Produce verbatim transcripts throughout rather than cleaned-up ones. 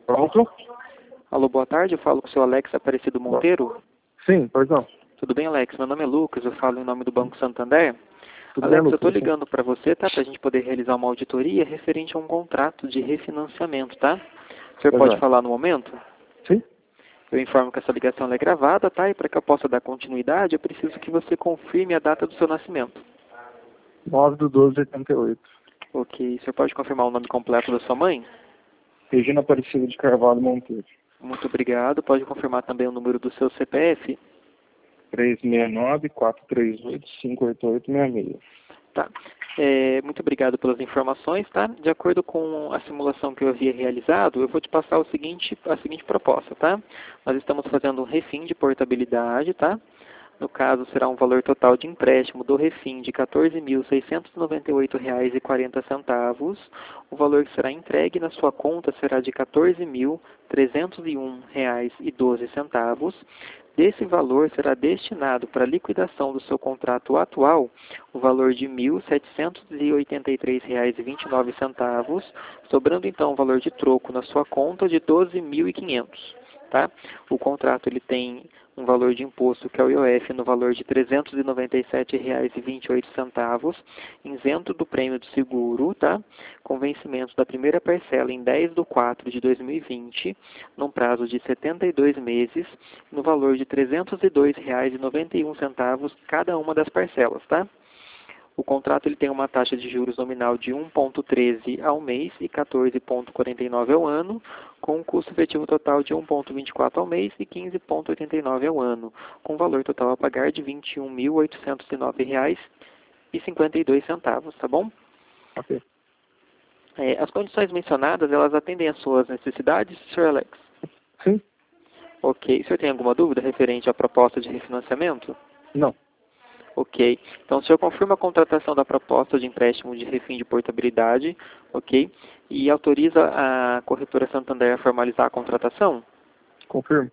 Pronto? Alô, boa tarde, eu falo com o seu Alex Aparecido Monteiro. Sim, perdão. Tudo bem, Alex? Meu nome é Lucas, eu falo em nome do Banco Santander. Tudo bem, Alex, eu estou Lucas? ligando para você, tá? Para a gente poder realizar uma auditoria referente a um contrato de refinanciamento, tá? O senhor Pois pode é. falar no momento? Sim? Eu informo que essa ligação ela é gravada, tá? E para que eu possa dar continuidade, eu preciso que você confirme a data do seu nascimento. nove do doze de oitenta e oito. Ok, o senhor pode confirmar o nome completo da sua mãe? Regina Aparecida de Carvalho Monteiro. Muito obrigado. Pode confirmar também o número do seu C P F? três seis nove, quatro três oito, cinco oito oito seis seis. Tá. É, muito obrigado pelas informações, tá? De acordo com a simulação que eu havia realizado, eu vou te passar o seguinte, a seguinte proposta, tá? Nós estamos fazendo um refim de portabilidade, tá? No caso, será um valor total de empréstimo do refim de quatorze mil seiscentos e noventa e oito reais e quarenta centavos. O valor que será entregue na sua conta será de quatorze mil trezentos e um reais e doze centavos. Desse valor será destinado para a liquidação do seu contrato atual o valor de mil setecentos e oitenta e três reais e vinte e nove centavos, sobrando então o valor de troco na sua conta de doze mil e quinhentos. Tá? O contrato ele tem um valor de imposto que é o I O F no valor de trezentos e noventa e sete reais e vinte e oito centavos, isento do prêmio de seguro, tá? Com vencimento da primeira parcela em dez de quatro de dois mil e vinte, num prazo de setenta e dois meses, no valor de trezentos e dois reais e noventa e um centavos cada uma das parcelas, tá? O contrato ele tem uma taxa de juros nominal de um vírgula treze ao mês e quatorze vírgula quarenta e nove ao ano, com um custo efetivo total de um vírgula vinte e quatro ao mês e quinze vírgula oitenta e nove ao ano, com valor total a pagar de vinte e um mil oitocentos e nove reais e cinquenta e dois centavos, tá bom? Ok. É, as condições mencionadas, elas atendem às suas necessidades, senhor Alex? Sim? Ok. O senhor tem alguma dúvida referente à proposta de refinanciamento? Não. Ok. Então, o senhor confirma a contratação da proposta de empréstimo de refim de portabilidade, ok? E autoriza a corretora Santander a formalizar a contratação? Confirmo.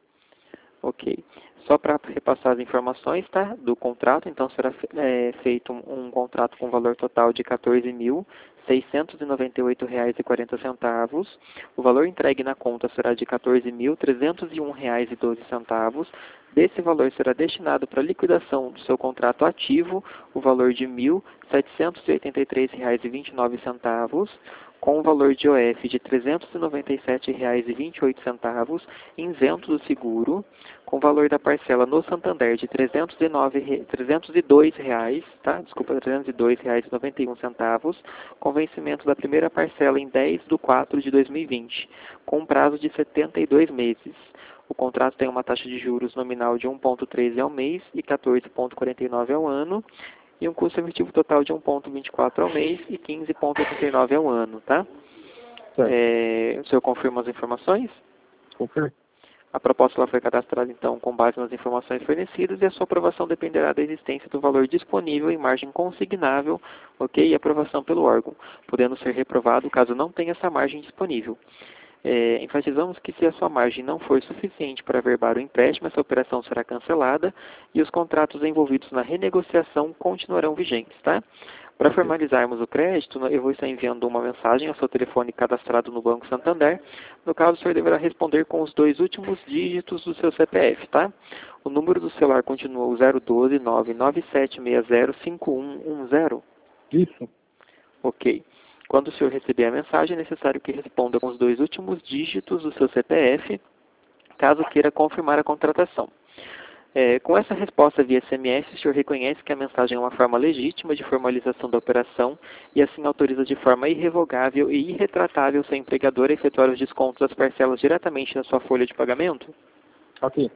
Ok. Só para repassar as informações, tá, do contrato, então será é, feito um, um contrato com valor total de quatorze mil seiscentos e noventa e oito reais e quarenta centavos. O valor entregue na conta será de quatorze mil trezentos e um reais e doze centavos. Desse valor será destinado para a liquidação do seu contrato ativo o valor de mil setecentos e oitenta e três reais e vinte e nove centavos, com o valor de I O F de trezentos e noventa e sete reais e vinte e oito centavos, isento do seguro, com o valor da parcela no Santander de trezentos e nove, trezentos e dois reais, tá? Desculpa, trezentos e dois reais e noventa e um centavos, com vencimento da primeira parcela em dez de quatro de dois mil e vinte, com um prazo de setenta e dois meses. O contrato tem uma taxa de juros nominal de um vírgula treze ao mês e quatorze vírgula quarenta e nove ao ano, e um custo efetivo total de um vírgula vinte e quatro ao mês e quinze vírgula oitenta e nove ao ano, tá? Certo. É, o senhor confirma as informações? Confirmo. A proposta ela foi cadastrada, então, com base nas informações fornecidas e a sua aprovação dependerá da existência do valor disponível em margem consignável, ok? E aprovação pelo órgão, podendo ser reprovado caso não tenha essa margem disponível. É, enfatizamos que se a sua margem não for suficiente para averbar o empréstimo, essa operação será cancelada e os contratos envolvidos na renegociação continuarão vigentes, tá? Para Ok. formalizarmos o crédito, eu vou estar enviando uma mensagem ao seu telefone cadastrado no Banco Santander. No caso, o senhor deverá responder com os dois últimos dígitos do seu C P F, tá? O número do celular continua o zero um dois, nove nove sete seis zero, cinco um um zero. Isso. Ok. Quando o senhor receber a mensagem, é necessário que responda com os dois últimos dígitos do seu C P F, caso queira confirmar a contratação. É, com essa resposta via S M S, o senhor reconhece que a mensagem é uma forma legítima de formalização da operação e assim autoriza de forma irrevogável e irretratável seu empregador a efetuar os descontos das parcelas diretamente na sua folha de pagamento? Ok.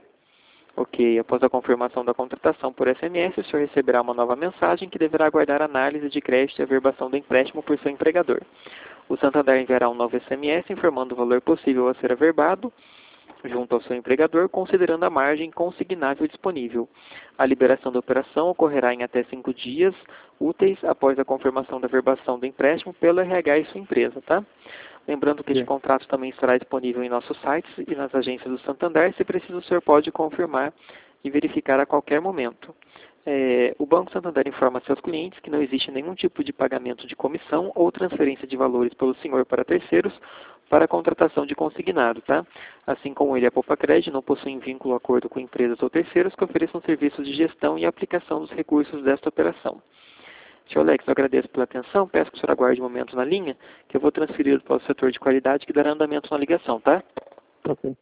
Ok, após a confirmação da contratação por S M S, o senhor receberá uma nova mensagem que deverá aguardar análise de crédito e averbação do empréstimo por seu empregador. O Santander enviará um novo S M S informando o valor possível a ser averbado junto ao seu empregador, considerando a margem consignável disponível. A liberação da operação ocorrerá em até cinco dias úteis após a confirmação da averbação do empréstimo pelo R H e sua empresa, tá? Lembrando que este Sim. contrato também estará disponível em nossos sites e nas agências do Santander. Se preciso, o senhor pode confirmar e verificar a qualquer momento. É, o Banco Santander informa a seus clientes que não existe nenhum tipo de pagamento de comissão ou transferência de valores pelo senhor para terceiros para a contratação de consignado, tá? Assim como ele, a Poupa Cred, não possuem vínculo ou acordo com empresas ou terceiros que ofereçam serviços de gestão e aplicação dos recursos desta operação. senhor Alex, eu agradeço pela atenção, peço que o senhor aguarde um momento na linha, que eu vou transferir para o setor de qualidade que dará andamento na ligação, tá? Ok.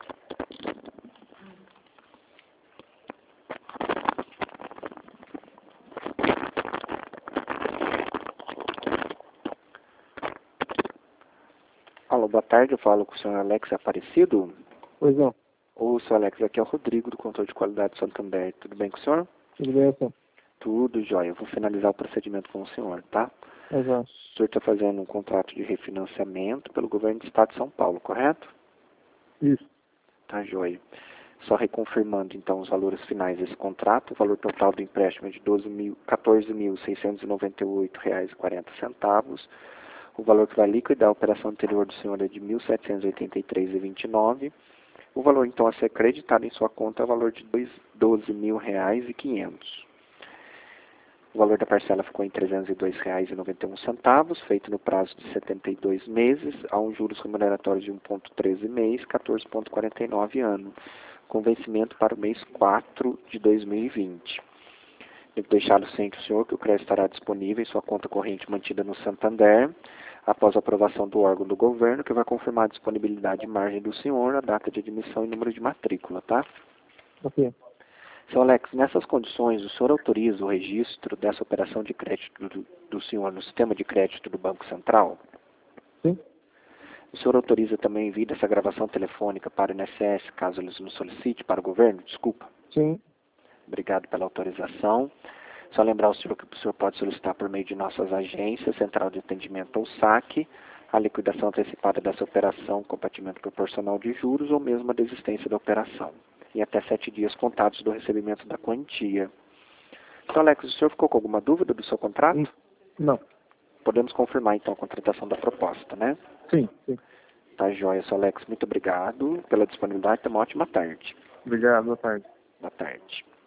Alô, boa tarde, eu falo com o senhor Alex Aparecido. Pois não. Ô, senhor Alex, aqui é o Rodrigo, do Controle de Qualidade do Santander. Tudo bem com o senhor? Tudo bem, então? Tudo jóia. Eu vou finalizar o procedimento com o senhor, tá? Exato. O senhor está fazendo um contrato de refinanciamento pelo governo do estado de São Paulo, correto? Isso. Tá jóia. Só reconfirmando, então, os valores finais desse contrato. O valor total do empréstimo é de quatorze mil seiscentos e noventa e oito reais e quarenta centavos. O valor que vai liquidar a operação anterior do senhor é de mil setecentos e oitenta e três reais e vinte e nove centavos. O valor, então, a ser acreditado em sua conta é o valor de doze mil reais e quinhentos centavos. O valor da parcela ficou em trezentos e dois reais e noventa e um centavos, feito no prazo de setenta e dois meses, a um juros remuneratórios de um vírgula treze mês, quatorze vírgula quarenta e nove ano, com vencimento para o mês quatro de dois mil e vinte. Devo deixar ciente o senhor que o crédito estará disponível em sua conta corrente mantida no Santander, após a aprovação do órgão do governo, que vai confirmar a disponibilidade de margem do senhor, a data de admissão e número de matrícula, tá? Ok. Senhor Alex, nessas condições, o senhor autoriza o registro dessa operação de crédito do, do senhor no sistema de crédito do Banco Central? Sim. O senhor autoriza também o envio dessa gravação telefônica para o I N S S, caso eles nos solicite, para o governo? Desculpa. Sim. Obrigado pela autorização. Só lembrar o senhor que o senhor pode solicitar por meio de nossas agências, Central de Atendimento ou S A C, a liquidação antecipada dessa operação com pagamento proporcional de juros ou mesmo a desistência da operação, em até sete dias contados do recebimento da quantia. Então, Alex, o senhor ficou com alguma dúvida do seu contrato? Não. Podemos confirmar, então, a contratação da proposta, né? Sim, sim. Tá joia, senhor Alex. Muito obrigado pela disponibilidade. Tenha uma ótima tarde. Obrigado, boa tarde. Boa tarde.